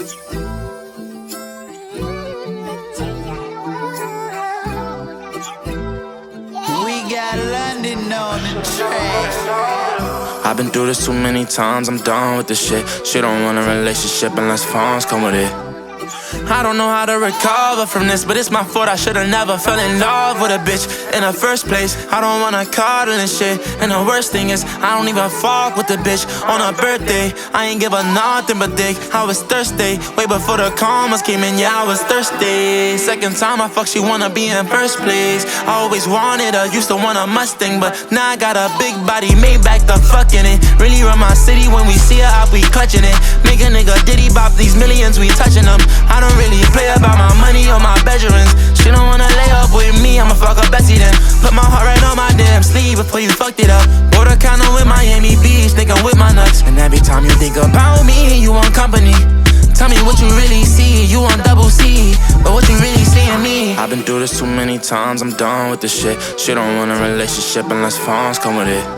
We got London on the track. I've been through this too many times, I'm done with this shit. She don't want a relationship unless funds come with it. I don't know how to recover from this, but it's my fault. I should've never fell in love with a bitch in the first place. I don't wanna cuddle and shit, and the worst thing is I don't even fuck with the bitch on her birthday. I ain't give her nothing but dick. I was thirsty, way before the commas came in, yeah, I was thirsty. Second time I fuck, she wanna be in first place. I always wanted her, used to want a Mustang, but now I got a big body, made back the fucking it. Really run my city, when we see her out, we clutching it. Make a nigga diddy bop, these millions, we touching them. I don't really play about my money or my bedrooms. She don't wanna lay up with me, I'ma fuck up Betsy then. Put my heart right on my damn sleeve before you fucked it up. Bought a condo with Miami Beach, thinking with my nuts. And every time you think about me, you want company. Tell me what you really see, you want double C, but what you really see in me? I've been through this too many times, I'm done with this shit. She don't want a relationship unless funds come with it.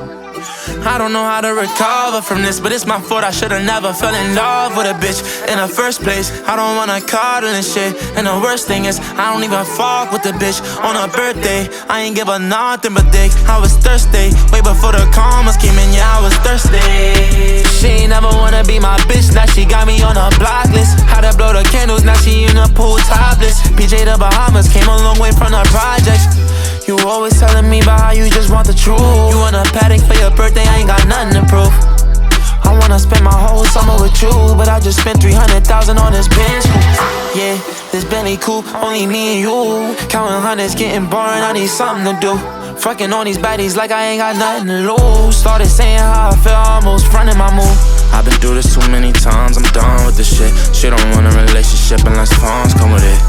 I don't know how to recover from this, but it's my fault. I should've never fell in love with a bitch in the first place. I don't wanna cuddle and shit, and the worst thing is I don't even fuck with the bitch on her birthday. I ain't give her nothing but dick. I was thirsty, way before the commas came in, yeah, I was thirsty. She ain't never wanna be my bitch, now she got me on her block list. Had to blow the candles, now she in the pool topless. PJ the Bahamas, came a long way from the projects. You always telling me about how you just want the truth. You want a Patek for your birthday, I ain't got nothing to prove. I wanna spend my whole summer with you, but I just spent 300,000 on this Benz. Yeah, this Bentley coupe, only me and you. Counting hundreds, getting boring, I need something to do. Fucking on these baddies like I ain't got nothing to lose. Started saying how I feel, almost fronting my move. I've been through this too many times, I'm done with this shit. She don't want a relationship unless funds come with it.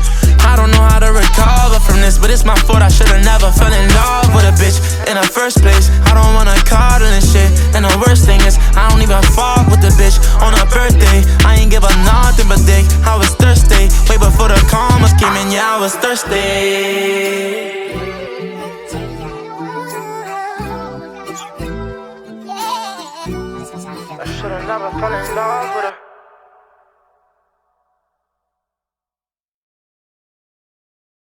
I don't know how to recover from this, but it's my fault. I should've never fell in love with a bitch in the first place. I don't wanna cuddle and shit, and the worst thing is I don't even fuck with the bitch on her birthday. I ain't give her nothing but dick. I was thirsty, way before the commas came in, yeah, I was thirsty. I should've never fell in love with her.